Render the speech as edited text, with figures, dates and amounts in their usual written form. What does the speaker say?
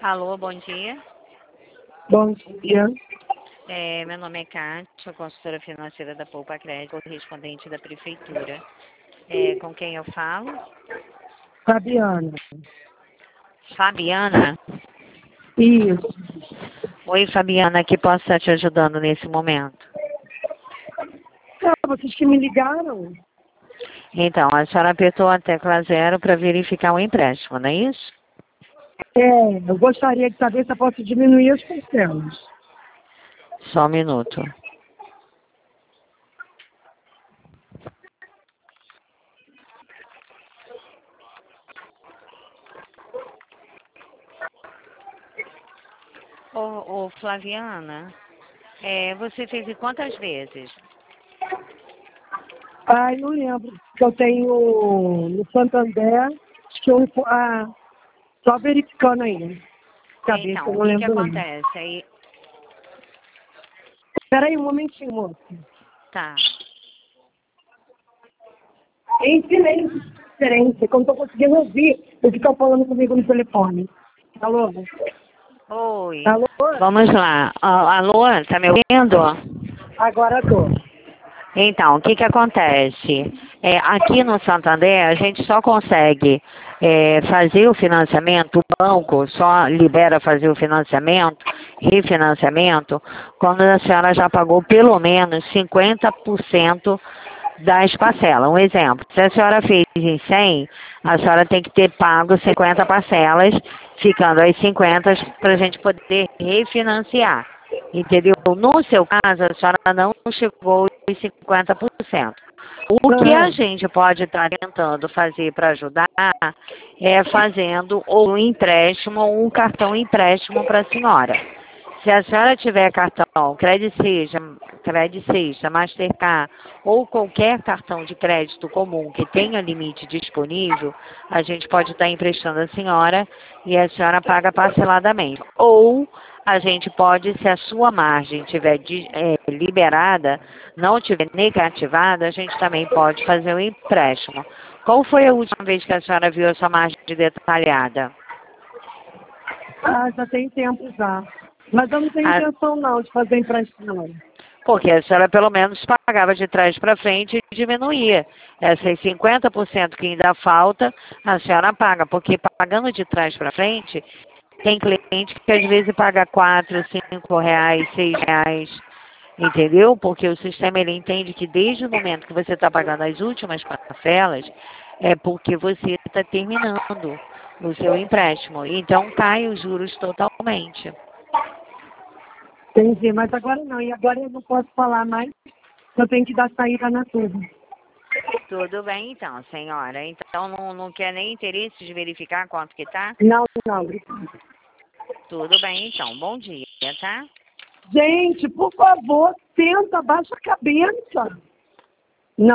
Alô, bom dia. Bom dia. Meu nome é Kátia, consultora financeira da Poupa Crédito, correspondente da Prefeitura. Com quem eu falo? Fabiana. Fabiana? Isso. Oi, Fabiana, que posso estar te ajudando nesse momento? Vocês que me ligaram? Então, a senhora apertou a tecla 0 para verificar o empréstimo, não é isso? Eu gostaria de saber se eu posso diminuir as parcelas. Só um minuto. Ô, Flaviana, você fez em quantas vezes? Ai, não lembro. Que eu tenho no Santander, acho que só verificando aí. Cabeça, Então, eu o não que lembro não. acontece? Aí, Espera aí um momentinho, moça. tá. Em silêncio, diferente, que eu não estou conseguindo ouvir o que estão falando comigo no telefone. Alô? Oi, Alô? vamos lá. Alô, tá me ouvindo? Agora estou. Então, o que que acontece? Aqui no Santander, a gente só consegue fazer o financiamento, o banco só libera fazer o financiamento, refinanciamento, quando a senhora já pagou pelo menos 50% das parcelas. Um exemplo, se a senhora fez em 100, a senhora tem que ter pago 50 parcelas, ficando as 50 para a gente poder refinanciar. Entendeu? No seu caso, a senhora não chegou aos 50%. O que a gente pode estar tentando fazer para ajudar é fazendo ou um empréstimo ou um cartão empréstimo para a senhora. Se a senhora tiver cartão, Credit Mastercard ou qualquer cartão de crédito comum que tenha limite disponível, a gente pode estar emprestando a senhora e a senhora paga parceladamente. Ou a gente pode, se a sua margem estiver liberada, não estiver negativada, a gente também pode fazer o empréstimo. Qual foi a última vez que a senhora viu a sua margem detalhada? Já tem tempo já. Mas eu não tenho intenção não de fazer empréstimo. Porque a senhora pelo menos pagava de trás para frente e diminuía. Essas 50% que ainda falta, a senhora paga. Porque pagando de trás para frente, tem cliente que às vezes paga 4, 5 reais, 6 reais. Entendeu? Porque o sistema ele entende que desde o momento que você está pagando as últimas parcelas, é porque você está terminando o seu empréstimo. Então cai os juros totalmente. Entendi, mas agora não. E agora eu não posso falar mais. Eu tenho que dar saída na turma. Tudo bem então, senhora. Então não quer nem interesse de verificar quanto que tá? Não, obrigada. Tudo bem então. Bom dia, tá? Gente, por favor, senta, abaixa a cabeça.